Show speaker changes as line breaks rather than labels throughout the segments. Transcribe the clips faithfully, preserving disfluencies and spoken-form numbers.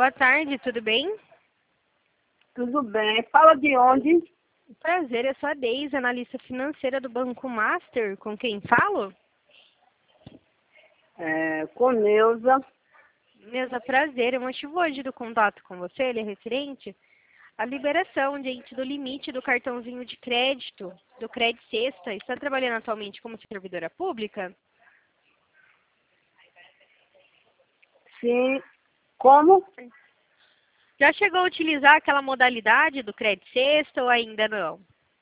Boa tarde, tudo bem?
Tudo bem. Fala de onde?
Prazer, eu sou a Deise, analista financeira do Banco Master. Com quem falo?
É, com Neuza.
Neuza, prazer. O motivo hoje do contato com você, ele é referente à liberação diante do limite do cartãozinho de crédito, do Crédito Sexta. Está trabalhando atualmente como servidora pública?
Sim. Como?
Já chegou a utilizar aquela modalidade do Crédito Sexta ou ainda não?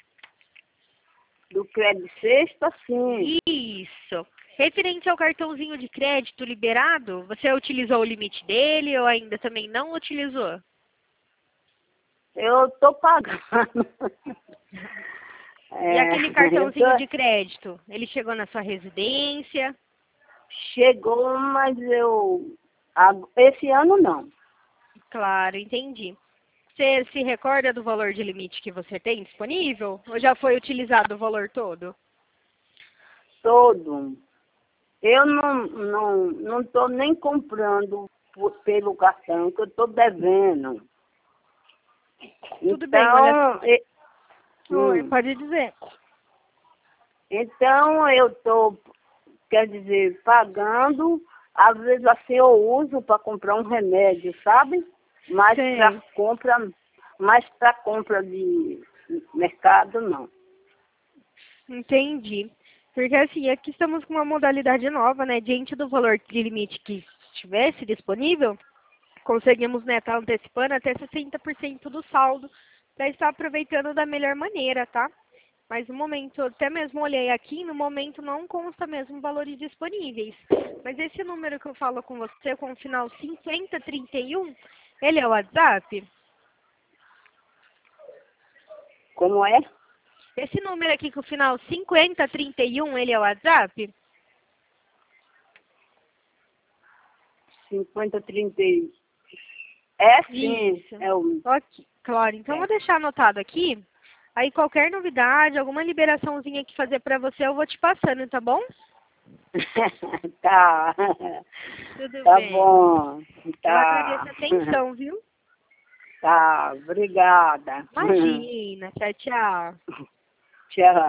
Do Crédito Sexta, sim.
Isso. Referente ao cartãozinho de crédito liberado, você utilizou o limite dele ou ainda também não utilizou?
Eu estou pagando.
E aquele
É,
cartãozinho
eu
de crédito, ele chegou na sua residência?
Chegou, mas eu... Esse ano não.
Claro, entendi. Você se recorda do valor de limite que você tem disponível? Ou já foi utilizado o valor todo?
Todo. Eu não não não estou nem comprando por- pelo cartão, que eu estou devendo.
Tudo bem, olha.
Então, e-
Oi,
hum,
pode dizer.
então eu estou, quer dizer, pagando, às vezes assim eu uso para comprar um remédio, sabe? Mas para
Sei.
compra, mas para compra de mercado não.
Entendi. Porque assim, aqui estamos com uma modalidade nova, né? Diante do valor de limite que estivesse disponível, conseguimos, né, estar antecipando até sessenta por cento do saldo para estar aproveitando da melhor maneira, tá? Mas no momento, eu até mesmo olhei aqui, no momento não consta mesmo valores disponíveis. Mas esse número que eu falo com você, com o final cinquenta trinta e um, ele é o WhatsApp?
Como é?
Esse número aqui com o final cinquenta trinta e um, ele é o WhatsApp?
cinquenta, trinta e... É sim,
Isso.
é o...
Ok, claro. Então, eu
É.
vou deixar anotado aqui. Aí, qualquer novidade, alguma liberaçãozinha que fazer para você, eu vou te passando, tá bom?
Tá.
Tudo
Tá
bem.
bom.
Eu agradeço a
Tá.
atenção, viu?
Tá, obrigada.
Imagina. Tchau, tchau.
Tchau.